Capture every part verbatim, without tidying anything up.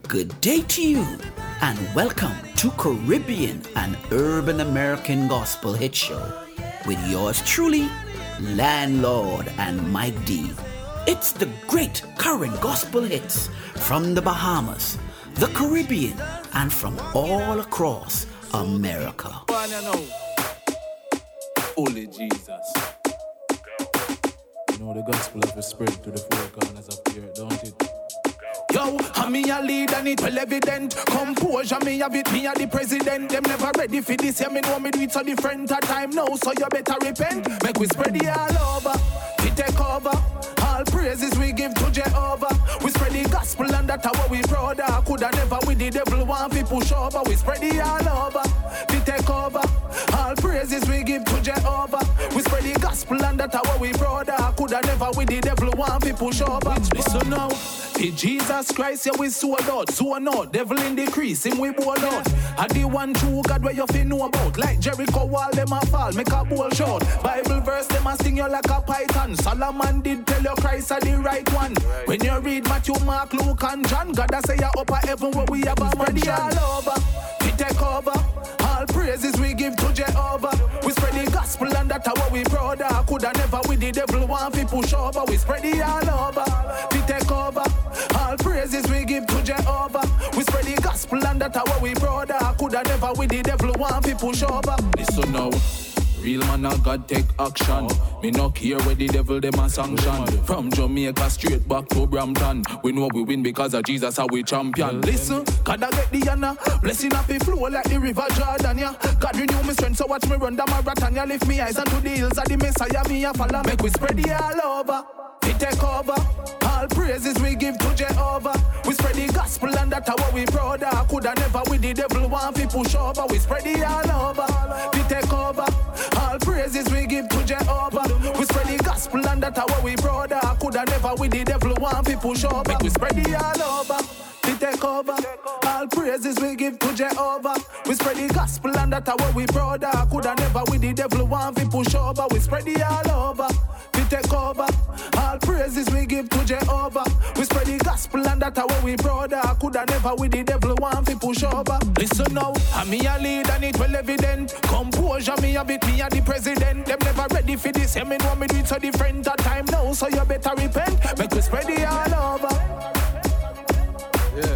Good day to you, and welcome to Caribbean and Urban American Gospel Hit Show with yours truly, Landlord and Mike D. It's the great current gospel hits from the Bahamas, the Caribbean, and from all across America. Only Jesus. You know the gospel of the spread to the four corners of the earth, don't it? Yo, I'm me a lead and it well evident. Composure me have it, me a the president. Them never ready for this, yeah, me know me do it so different at time now. So you better repent, make we spread it all over. We take over, all praises we give to Jehovah. We spread the gospel and that's how we proud of. Coulda never with the devil want fi push over. We spread it all over, we take over, all praises we give to Jehovah. We spread the gospel and that's how we proud of. Coulda never with the devil want fi push over. Listen now, the Jesus Christ, yeah, we sold out, zone out, devil in the crease, him we bowl out. I the one true God where you fi know about, like Jericho wall, them a fall, make a bowl shot. Bible verse, them a sting you like a python. Solomon did tell you Christ are the right one. When you read Matthew, Mark, Luke, and John, God a say you up a heaven where we have a money all over. We take over, all praises we give to Jehovah. We spread the gospel and that's how we proud of. Coulda never with the devil want fi push over. We spread it all over, we take over, all praises we give to Jehovah. We spread the gospel and that's how we proud of. Coulda never with the devil want fi push over. Listen now, real man of God take action. Me no care where the devil them a sanction. From Jamaica straight back to Brampton, we know we win because of Jesus how we champion. Listen, God I get the honor, blessing up a flow like the river Jordan, yeah. God renew me strength, so watch me run the marathon. Yeah, lift me eyes unto the hills of the Messiah, me a follow. Make we spread it all over, we take over, all praises we give to Jehovah. We spread the gospel and that's how we proud of. Coulda never with the devil want fi push over. We spread it all over, we take over, all praises we give to Jehovah. We spread the gospel and that's how we proud of. Coulda never with the devil want fi push over. Make we spread it all over, we take over, all praises we give to Jehovah. We spread the gospel and that's how we proud of. Coulda never with the devil want fi push over. We spread it all over, we take over, all praises we give to Jehovah. We spread the gospel and that's how we proud of. Coulda never with the devil want fi push over. Listen now, I'm me a lead and it well evident. Composure me a bit, me a the president. Them never ready for this, yeah, me know me do it so different at time now. So you better repent, make we spread it all over. Yeah.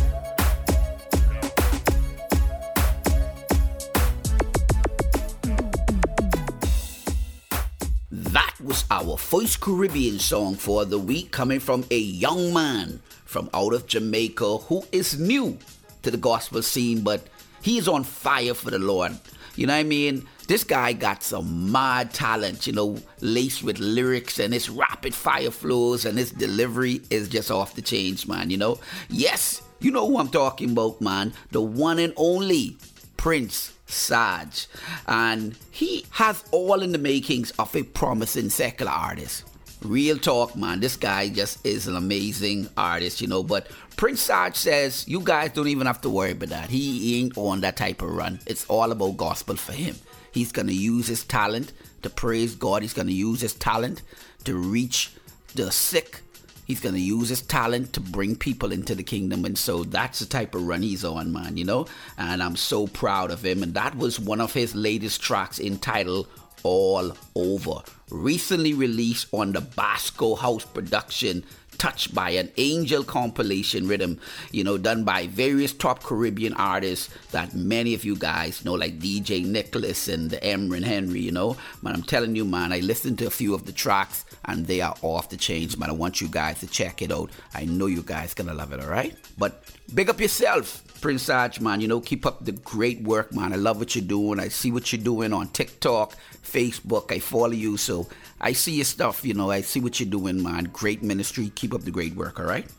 That was our first Caribbean song for the week, coming from a young man from out of Jamaica who is new to the gospel scene, but he is on fire for the Lord. You know what I mean? This guy got some mad talent, you know, laced with lyrics, and his rapid fire flows and his delivery is just off the chains, man, you know? Yes, you know who I'm talking about, man. The one and only Prince Sarge. And he has all in the makings of a promising secular artist. Real talk, man. This guy just is an amazing artist, you know. But Prince Sarge says, you guys don't even have to worry about that. He ain't on that type of run. It's all about gospel for him. He's going to use his talent to praise God. He's going to use his talent to reach the sick. He's going to use his talent to bring people into the kingdom. And so that's the type of run he's on, man, you know. And I'm so proud of him. And that was one of his latest tracks entitled All Over. Recently released on the Basco House production, Touched by an Angel compilation rhythm, you know, done by various top Caribbean artists that many of you guys know, like D J Nicholas and the Emrin Henry, you know. Man, I'm telling you, man, I listened to a few of the tracks and they are off the chains, man. I want you guys to check it out. I know you guys gonna love it, all right? But big up yourself, Prince Sarge, man. You know, keep up the great work, man. I love what you're doing. I see what you're doing on TikTok, Facebook. I follow you, so I see your stuff, you know. I see what you're doing, man. Great ministry. Keep up the great work, all right?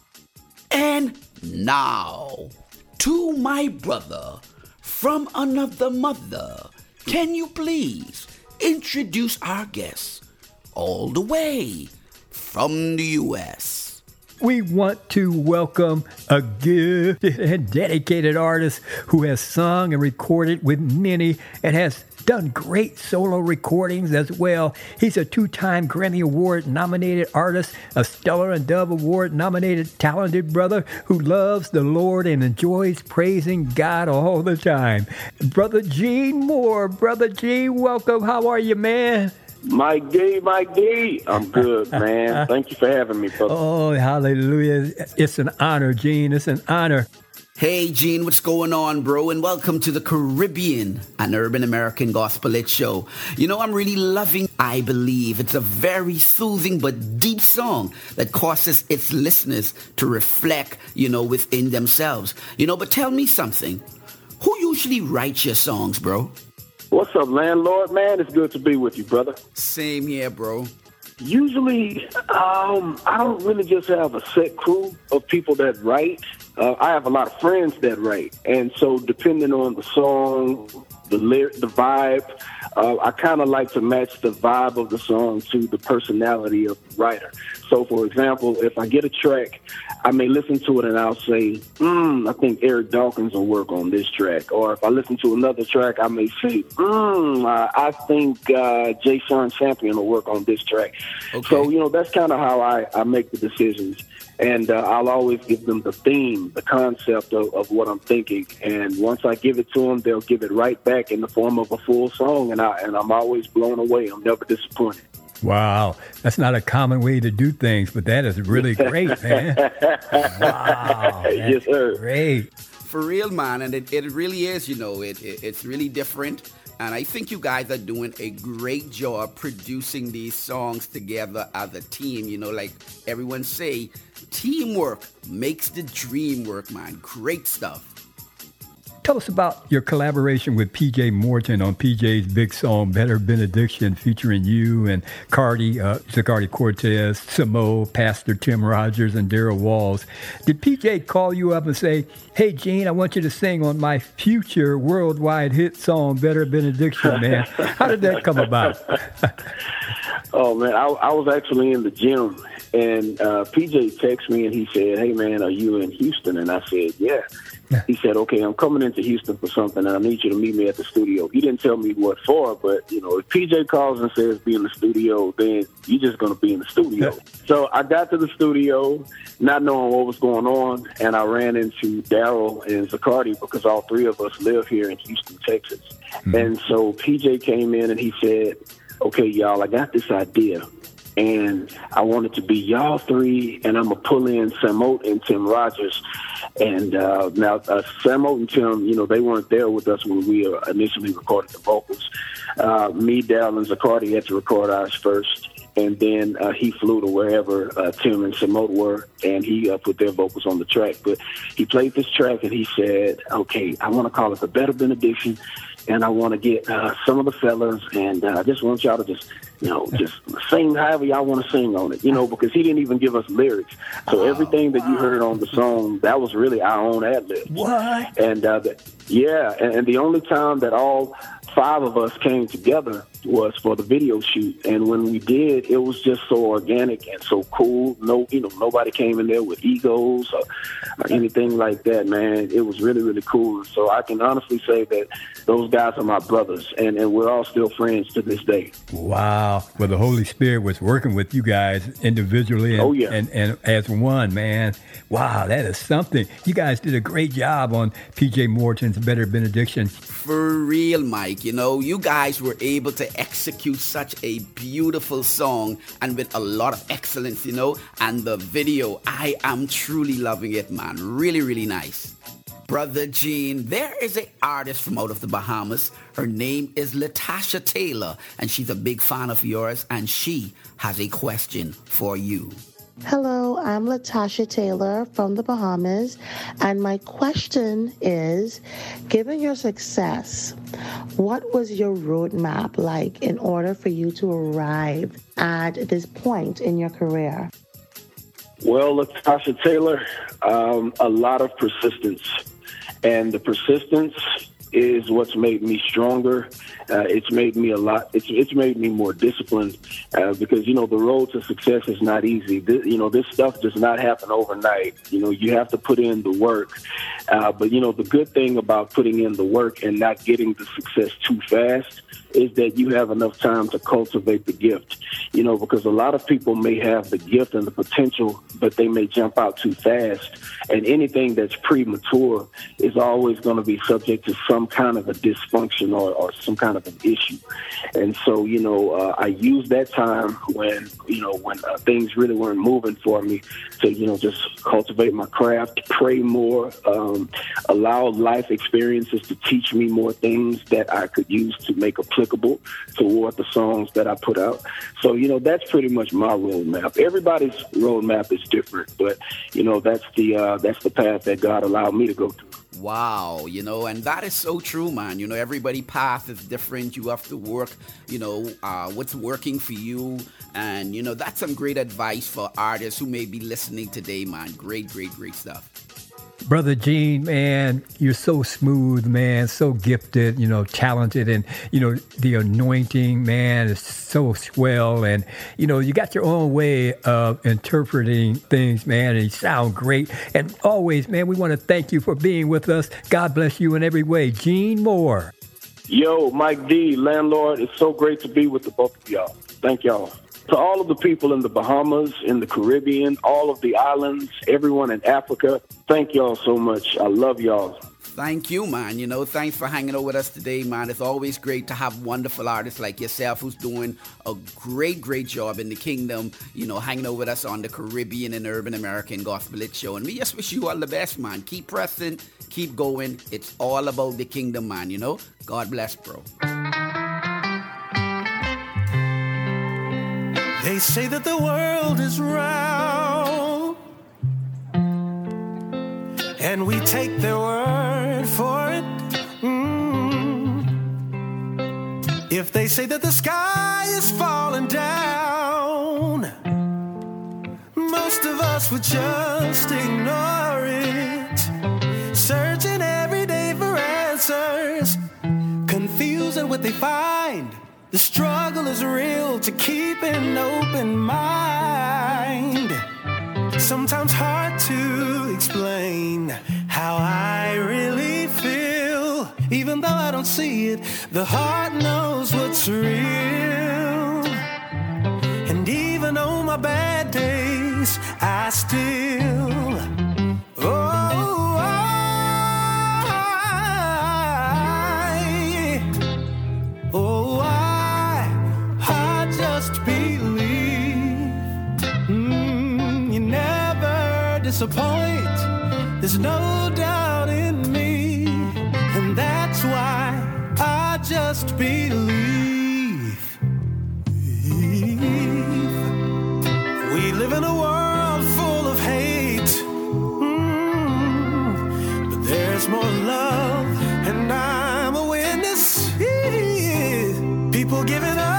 And now, to my brother from another mother, can you please introduce our guest all the way from the U S? We want to welcome a gifted and dedicated artist who has sung and recorded with many and has done great solo recordings as well. He's a two-time Grammy Award-nominated artist, a Stellar and Dove Award-nominated talented brother who loves the Lord and enjoys praising God all the time. Brother Gene Moore. Brother Gene, welcome. How are you, man? Mike D, Mike D. I'm good, man. Thank you for having me, brother. Oh, hallelujah. It's an honor, Gene. It's an honor. Hey, Gene, what's going on, bro? And welcome to the Caribbean, an Urban American Gospel Hit Show. You know, I'm really loving I Believe. It's a very soothing but deep song that causes its listeners to reflect, you know, within themselves. You know, but tell me something. Who usually writes your songs, bro? What's up, landlord? Man, it's good to be with you, brother. Same here, bro. Usually, um, I don't really just have a set crew of people that write. Uh, I have a lot of friends that write. And so depending on the song, the lyric, the vibe, uh, I kind of like to match the vibe of the song to the personality of the writer. So, for example, if I get a track, I may listen to it and I'll say, hmm, I think Eric Dawkins will work on this track. Or if I listen to another track, I may say, hmm, I, I think uh, Jay Sean Champion will work on this track. Okay. So, you know, that's kind of how I, I make the decisions. And uh, I'll always give them the theme, the concept of, of what I'm thinking. And once I give it to them, they'll give it right back in the form of a full song. And, I, and I'm always blown away. I'm never disappointed. Wow. That's not a common way to do things, but that is really great, man. Wow. Yes, sir. Great. For real, man. And it, it really is, you know, it, it it's really different. And I think you guys are doing a great job producing these songs together as a team. You know, like everyone say, teamwork makes the dream work, man. Great stuff. Tell us about your collaboration with P J Morton on P J's big song, Better Benediction, featuring you and Cardi, uh, Zacardi Cortez, Samo, Pastor Tim Rogers, and Darrell Walls. Did P J call you up and say, hey, Gene, I want you to sing on my future worldwide hit song, Better Benediction, man? How did that come about? Oh, man, I, I was actually in the gym, and uh, P J texted me, and he said, hey, man, are you in Houston? And I said, yeah. He said, okay, I'm coming into Houston for something, and I need you to meet me at the studio. He didn't tell me what for, but, you know, if P J calls and says be in the studio, then you're just going to be in the studio. So I got to the studio, not knowing what was going on, and I ran into Darrell and Zacardi because all three of us live here in Houston, Texas. Mm-hmm. And so P J came in, and he said, okay, y'all, I got this idea. And I want it to be y'all three, and I'm going to pull in Samo and Tim Rogers. And uh, now, uh, Samo and Tim, you know, they weren't there with us when we uh, initially recorded the vocals. Uh, me, Darrell, and Zacardi had to record ours first. And then uh, he flew to wherever uh, Tim and Samo were, and he uh, put their vocals on the track. But he played this track, and he said, okay, I want to call it the Better Benediction. And I want to get uh, some of the fellas, and uh, I just want y'all to just, you know, just sing however y'all want to sing on it, you know, because he didn't even give us lyrics. So oh, everything that you heard on the song, that was really our own ad-libs. What? And, uh, the, yeah, and, and the only time that all five of us came together was for the video shoot. And when we did, it was just so organic and so cool. No, you know, nobody came in there with egos or, or anything like that, man. It was really, really cool. So I can honestly say that those guys are my brothers, and, and we're all still friends to this day. Wow. Well, the Holy Spirit was working with you guys individually and, oh, yeah. and, and as one, man. Wow, that is something. You guys did a great job on P J Morton's Better Benediction. For real, Mike. You know, you guys were able to execute such a beautiful song and with a lot of excellence, you know, and the video, I am truly loving it, man. Really, really nice. Brother Gene, there is an artist from out of the Bahamas. Her name is Latasha Taylor, and she's a big fan of yours, and she has a question for you. Hello, I'm Latasha Taylor from the Bahamas, and my question is, given your success, what was your roadmap like in order for you to arrive at this point in your career? Well, Latasha Taylor, um, a lot of persistence, and the persistence is what's made me stronger Uh, it's made me a lot. It's it's made me more disciplined uh, because you know the road to success is not easy. This, you know this stuff does not happen overnight. You know you have to put in the work. Uh, but you know the good thing about putting in the work and not getting the success too fast is that you have enough time to cultivate the gift. You know because a lot of people may have the gift and the potential, but they may jump out too fast. And anything that's premature is always going to be subject to some kind of a dysfunction or, or some kind of an issue. And so, you know, uh, I used that time when, you know, when uh, things really weren't moving for me to, you know, just cultivate my craft, pray more, um, allow life experiences to teach me more things that I could use to make applicable toward the songs that I put out. So, you know, that's pretty much my roadmap. Everybody's roadmap is different, but, you know, that's the, uh, that's the path that God allowed me to go through. Wow, you know, and that is so true, man. You know, everybody's path is different. You have to work, you know, uh, what's working for you. And, you know, that's some great advice for artists who may be listening today, man. Great, great, great stuff. Brother Gene, man, you're so smooth, man, so gifted, you know, talented, and, you know, the anointing, man, is so swell, and, you know, you got your own way of interpreting things, man, and you sound great, and always, man, we want to thank you for being with us. God bless you in every way. Gene Moore. Yo, Mike D, Landlord, it's so great to be with the both of y'all. Thank y'all. To all of the people in the Bahamas, in the Caribbean, all of the islands, everyone in Africa, thank y'all so much. I love y'all. Thank you, man. You know, thanks for hanging out with us today, man. It's always great to have wonderful artists like yourself who's doing a great, great job in the kingdom, you know, hanging out with us on the Caribbean and Urban American Gospel Hit Show. And we just wish you all the best, man. Keep pressing, keep going. It's all about the kingdom, man, you know. God bless, bro. They say that the world is round, and we take their word for it. Mm. If they say that the sky is falling down, most of us would just ignore it, searching every day for answers, confused at what they find. The struggle is real to keep an open mind. Sometimes hard to explain how I really feel. Even though I don't see it, the heart knows what's real. And even on my bad days, I still, oh, I, oh, I, just believe. Mm, you never disappoint. There's no doubt in me, and that's why I just believe. We live in a world full of hate, mm, but there's more love, and I'm a witness. People giving up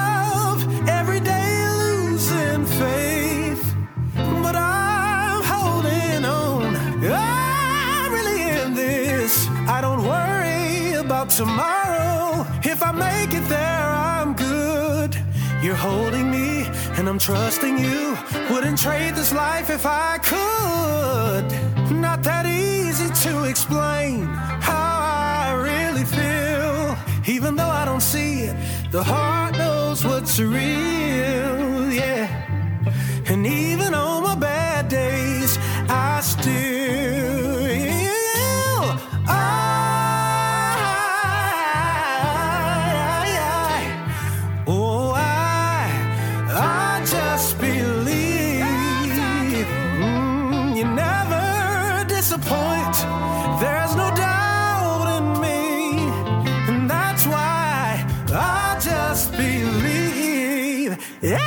faith, but I'm holding on. I'm really in this. I don't worry about tomorrow. If I make it there, I'm good. You're holding me, and I'm trusting you. Wouldn't trade this life if I could. Not that easy to explain how I really feel. Even though I don't see it, the heart knows what's real, yeah. And even on my bad days, I still, I, I, oh, I, I just believe. Mm, you never disappoint. There's no doubt in me, and that's why I just believe. Yeah.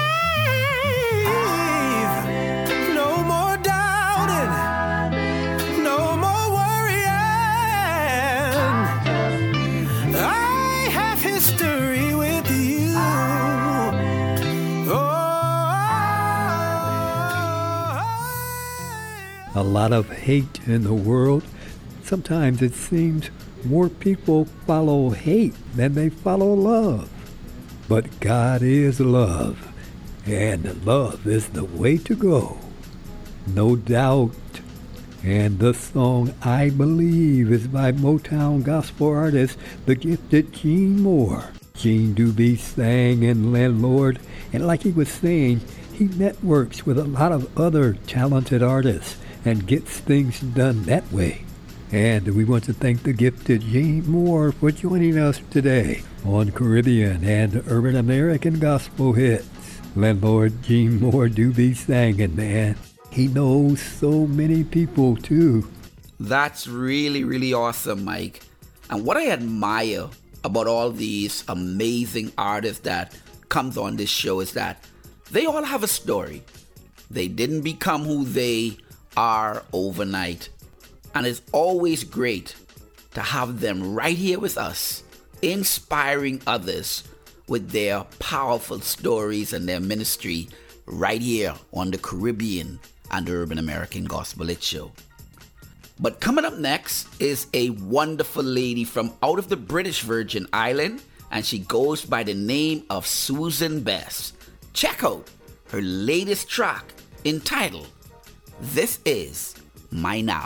A lot of hate in the world. Sometimes it seems more people follow hate than they follow love. But God is love, and love is the way to go. No doubt. And the song I Believe is by Motown gospel artist, the gifted Gene Moore. Gene Dubé sang in Landlord, and like he was saying, he networks with a lot of other talented artists and gets things done that way. And we want to thank the gifted Gene Moore for joining us today on Caribbean and Urban American Gospel Hits. Landlord Gene Moore do be singing, man. He knows so many people, too. That's really, really awesome, Mike. And what I admire about all these amazing artists that comes on this show is that they all have a story. They didn't become who they are overnight. And it's always great to have them right here with us, inspiring others with their powerful stories and their ministry right here on the Caribbean and the Urban American Gospel Hit Show. But coming up next is a wonderful lady from out of the British Virgin Island, and she goes by the name of Susan Bess. Check out her latest track entitled, This Is My Now.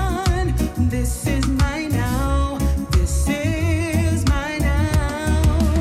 This is my now.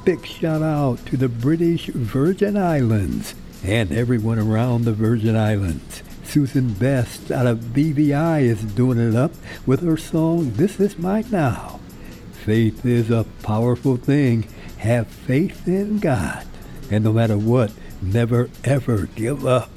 big shout out to the British Virgin Islands and everyone around the Virgin Islands. Susan Best out of B V I is doing it up with her song, This Is My Now. Faith is a powerful thing. Have faith in God. And no matter what, never ever give up.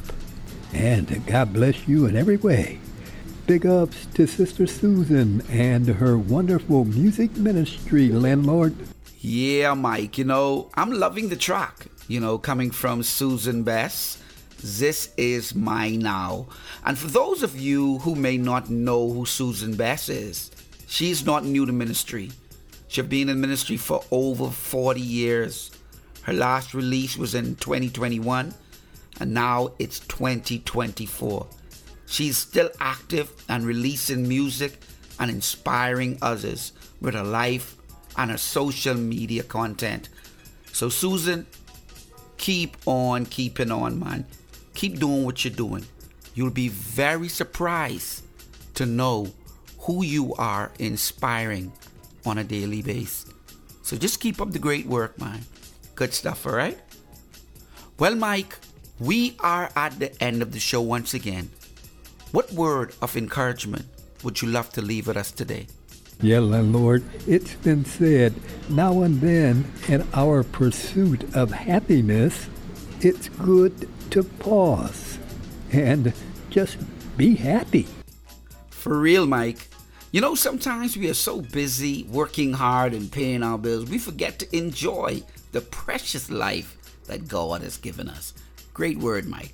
And God bless you in every way. Big ups to Sister Susan and her wonderful music ministry, landlord. Yeah, Mike, you know, I'm loving the track, you know, coming from Susan Best. This Is My Now. And for those of you who may not know who Susan Best is, she's not new to ministry. She's been in ministry for over forty years. Her last release was in twenty twenty-one, and now it's twenty twenty-four. She's still active and releasing music and inspiring others with her life and her social media content. So Susan, keep on keeping on, man. Keep doing what you're doing. You'll be very surprised to know who you are inspiring on a daily basis. So just keep up the great work, man. Good stuff, all right? Well, Mike, we are at the end of the show once again. What word of encouragement would you love to leave with us today? Yeah, landlord, it's been said, now and then in our pursuit of happiness, it's good to pause and just be happy. For real, Mike. You know, sometimes we are so busy working hard and paying our bills, we forget to enjoy the precious life that God has given us. Great word, Mike.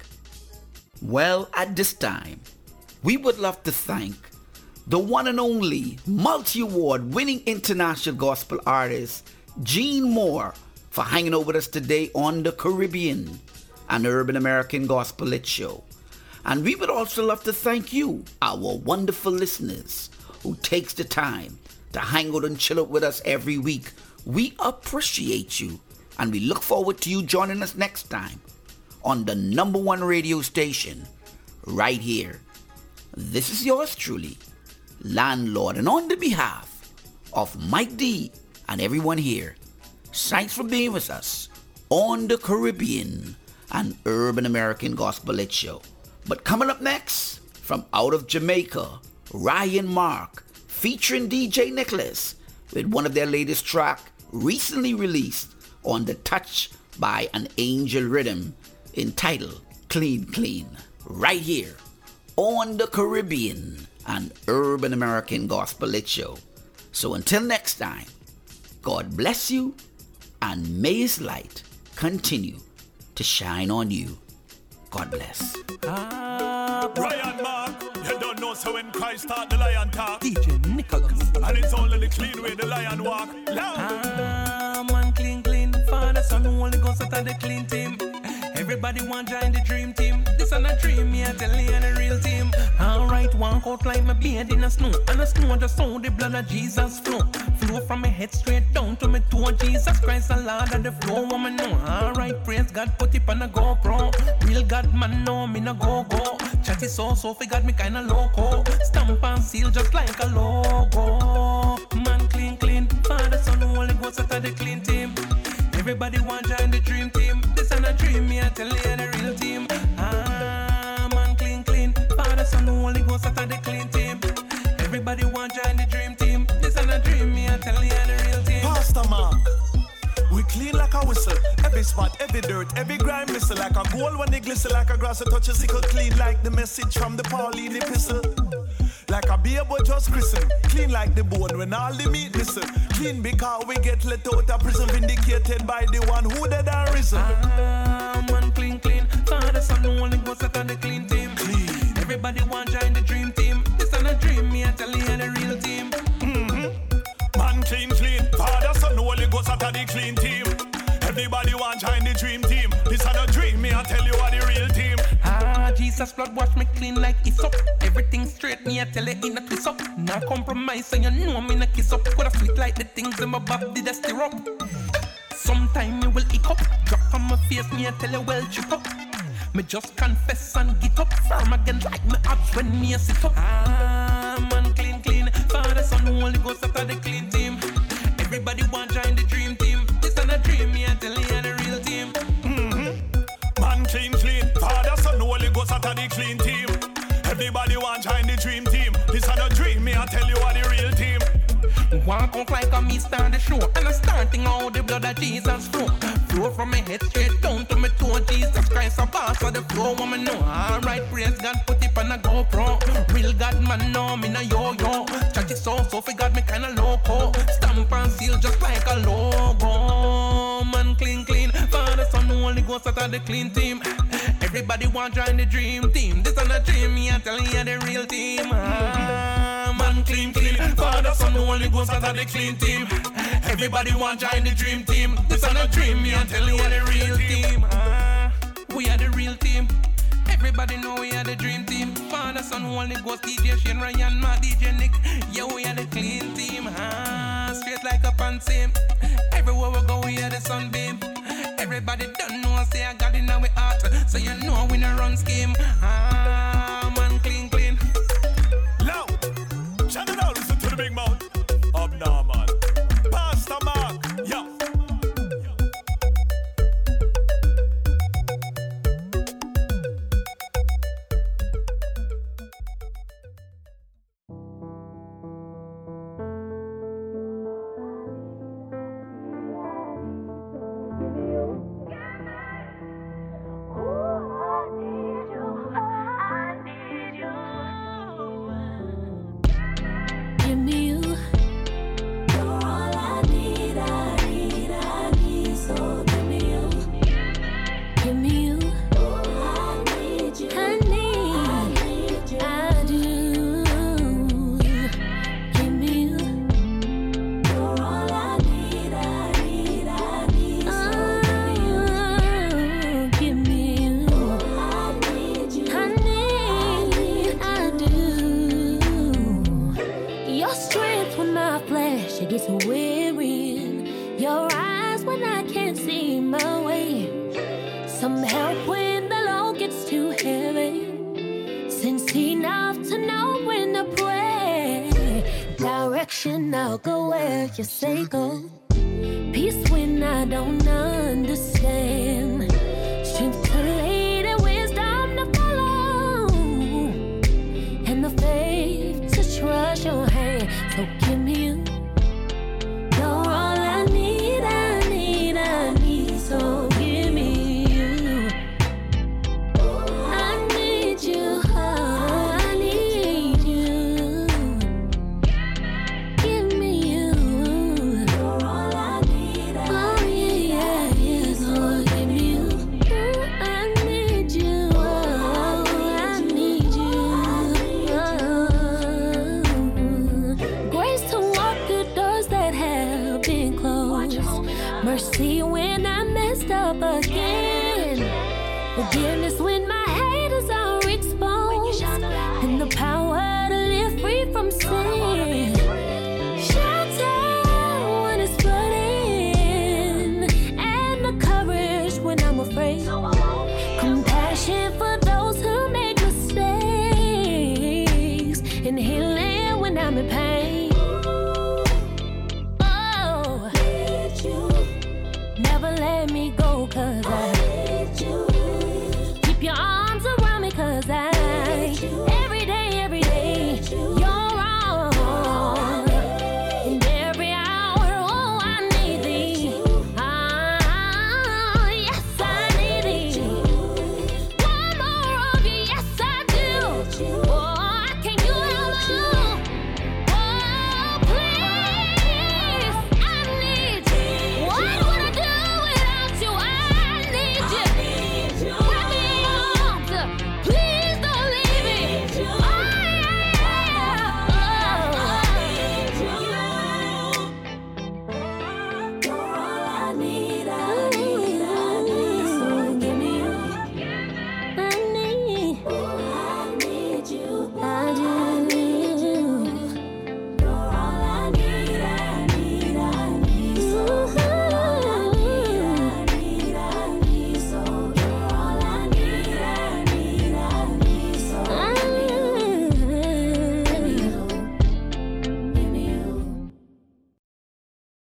Well, at this time, we would love to thank the one and only multi-award winning international gospel artist, Gene Moore, for hanging out with us today on the Caribbean and Urban American Gospel Lit Show. And we would also love to thank you, our wonderful listeners, who takes the time to hang out and chill out with us every week. We appreciate you, and we look forward to you joining us next time on the number one radio station right here. This is yours truly, Landlord, and on the behalf of Mike D and everyone here, thanks for being with us on the Caribbean and Urban American Gospel Lit Show. But coming up next, from out of Jamaica, Ryan Mark, featuring D J Nicholas, with one of their latest track recently released on the Touch by an Angel Rhythm, entitled Clean Clean, right here on the Caribbean and Urban American Gospel Lit Show. So until next time, God bless you, and may His light continue to shine on you. God bless. Ah, Ryan Mark, you don't know, so when Christ start the lion talk, D J Nicholas, and it's only the clean way the lion walk. Loud. Ah, man, clean, clean. Father, Son, Holy Ghost, out of the clean team. Everybody want join the dream team. This ain't a dream, me I tell you, and a real team. Alright, walk out like my beard in the snow, and the snow just saw the blood of Jesus flow. Flow from my head straight down to my toe. Jesus Christ, the Lord of the flow, woman know. Alright, praise God, put it on a GoPro. Real God, man, know me no go-go. Chatty so, so, fi got me kinda loco. Stamp and seal just like a logo. Man, clean, clean. Father, Son, Holy Ghost, out of the clean team. Everybody want join the dream team. This ain't a dream, me I tell you, the real team. Ah, man, clean, clean. Father, Son, Holy Ghost, out of the clean team. Everybody want join the dream team. This ain't a dream, me I tell you, the real team. Pastor Mark, we clean like a whistle. Every spot, every dirt, every grime missile. Like a gold when they glisten, like a grass that touches sickle. Clean like the message from the Pauline epistle. Like a beer but just christen. Clean like the bone when all the meat missing. Clean because we get let out of prison, vindicated by the one who dead and risen. Ah, man, clean, clean. Father, Son, Holy Ghost, out of the clean team. Clean. Everybody want join the dream team. This ain't a dream, me I tell you, the real team. Mm-hmm. Man, clean, clean. Father, Son, Holy Ghost, out of the clean team. Everybody want join the dream team. This ain't a dream, me I tell you, what the real team. Ah, Jesus blood wash me clean like it's up. Everything straight, me I tell you in a twist up. Nah compromise, and you know me in a kiss up. Coulda sweet like the things in my body that stir up. Sometime you will hiccup. Drop on my face, me I tell you well chip up. Me just confess and get up. Firm again like my abs when me a sit up. Ah, man clean, clean. Father, Son, Holy Ghost, out of the clean team. Everybody want join the dream team. This ain't a dream. I tell you what the real team. Walk out like a me start the show, and I'm starting out the blood of Jesus flow. Flow from my head straight down to my toe. Jesus Christ, a boss of the flow, woman know. Alright, praise God, put it on a GoPro. Real God man, know me no yo-yo. Chat it so, so got me kinda loco. Stamp and seal just like a logo. Man clean, clean. Father, Son, Holy Ghost out of the clean team. Everybody want join the dream team. This is a dream, me I tell you the real team. Ah, man clean, clean. Father, Son, Holy Ghost out of the clean team. Everybody want join the dream team. This is a dream, me I tell you the real team. Ah, we are the real team. Everybody know we are the dream team. Father, Son, Holy Ghost, D J Shane, Ryan, Ma, D J Nick. Yeah, we are the clean team. Ah, straight like a panty. Everywhere we go, we are the sunbeam. Everybody don't know, say I got it in our heart. So you know we no run scheme. Ah, man, clean, clean. Loud. Shout it out, listen to the big mouth. Abnormal. Pastor Mark. Yeah. I'll go where you say go. Peace when I don't understand. Strength to lead and wisdom to follow, and the faith to trust your hand. So give me you. You're all I need, I need, I need. So give me you. I need you. Oh, I need you. Give me you. You're all I need. Oh yeah, yeah, yeah. So give me you. Ooh, I need you. Oh, I need you. Oh. Grace to walk through doors that have been closed. Mercy when I messed up again. Forgiveness when my haters are exposed. And the power to live free from sin. Shelter when it's flooding. And the courage when I'm afraid. Compassion for those who make mistakes. And healing when I'm in pain.